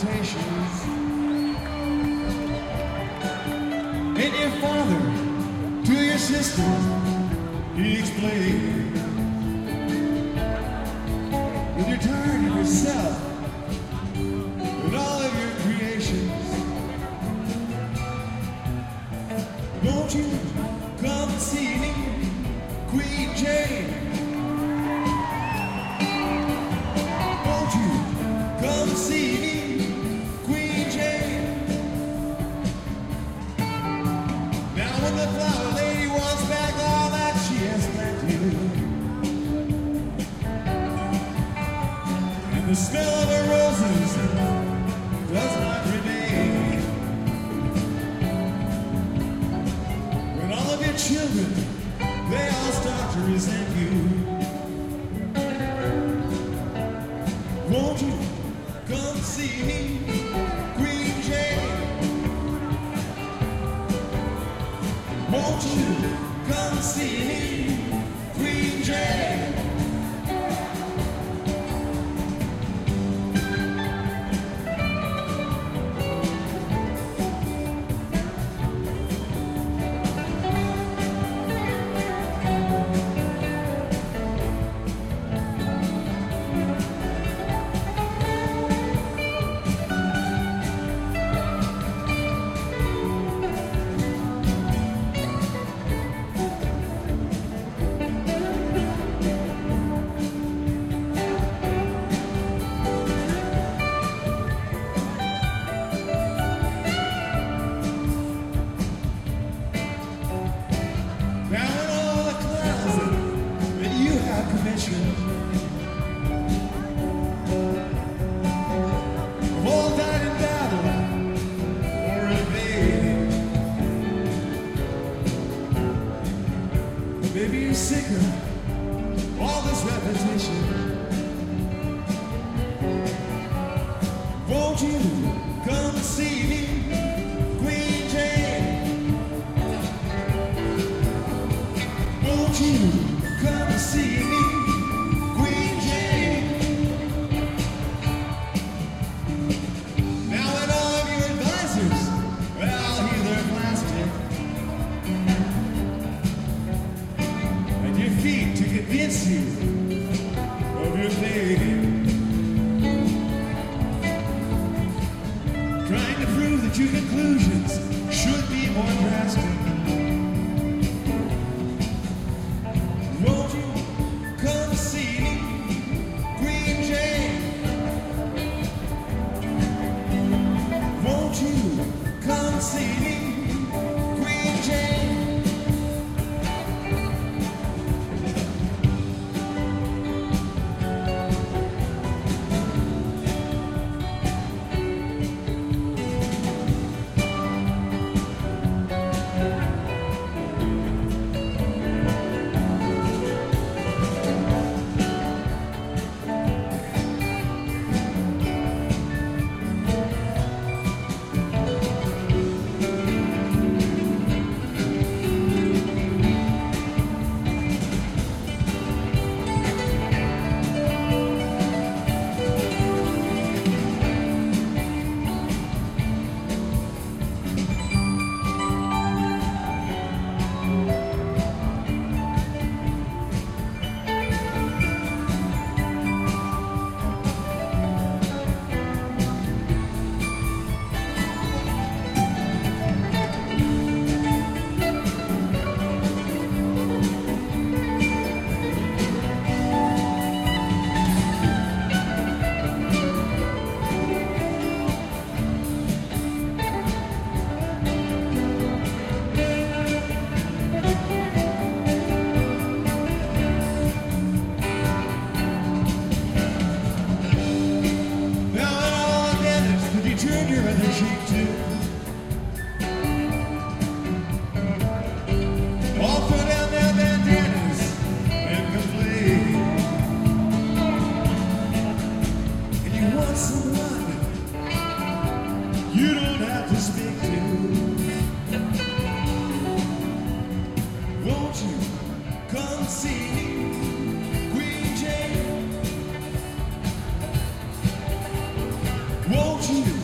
reputations. And your father to your sister, he explained, when you're tired of yourself and all of your creations, won't you come see me, Queen Jane? Won't you come see me, Queen Jane? Now when the flower lady wants back all that she has planted, and the smell of her roses does not remain, when all of your children, they all start to resent you, won't you come see me, Queen Jane? Won't you come see me, Queen Jane? All died in battle or invaded. Maybe you're sick of all this repetition. Won't you come see me, Queen Jane? Won't you come see me, Queen Jane? Now that all of your advisors, well, hear their plastic, and your feet to convince you of your fading, trying to prove that your conclusions should be more drastic. Won't you come see me, Queen Jane? Won't you come see me, Queen Jane? Won't you